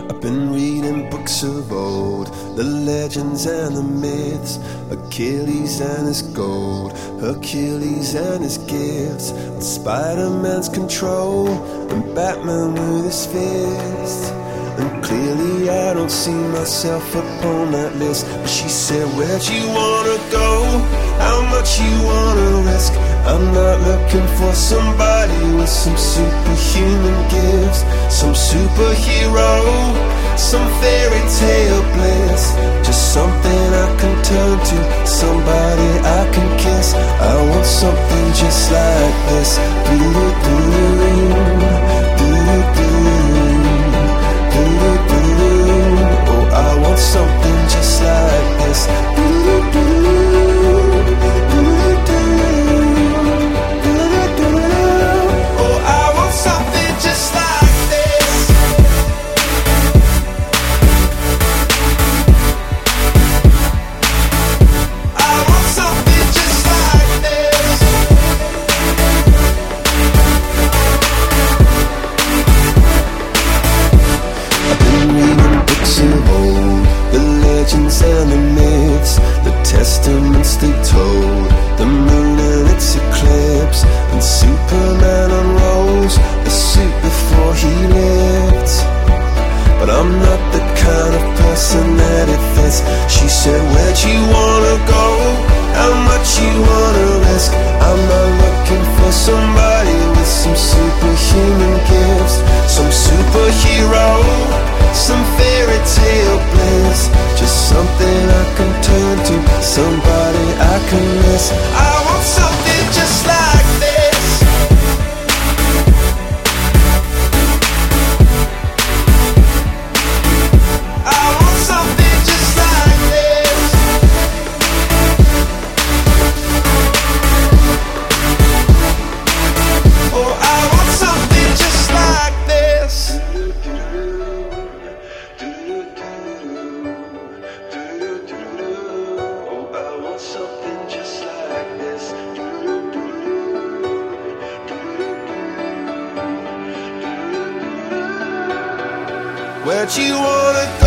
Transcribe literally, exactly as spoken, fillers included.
I've been reading books of old, the legends and the myths, Achilles and his gold, Hercules and his gifts, and Spider-Man's control, and Batman with his fists. And clearly I don't see myself upon that list. But she said, where'd you wanna go? How much you wanna risk? I'm not looking for somebody with some superhuman gifts, some superhero, some fairy tale bliss. Just something I can turn to, somebody I can kiss. I want something just like this. Do-do-do, do-do-do. Oh, I want something just like this. Oh, I want something just like this. I want something just like this. I've been reading books of old, the legends and the myths, the testaments they told, the moon and its eclipse, and Superman unrolls a suit before he lived. But I'm not the kind of person that it fits. She said, where'd you wanna go? How much you wanna risk? I'm not looking for somebody with some superhuman gifts, some superhero, some fairy tale bliss. Just something I can turn to, somebody I can miss. I want something just like this. I want something just like this. Oh, I want something just like this. Oh, I want something just like this. Where'd you wanna go?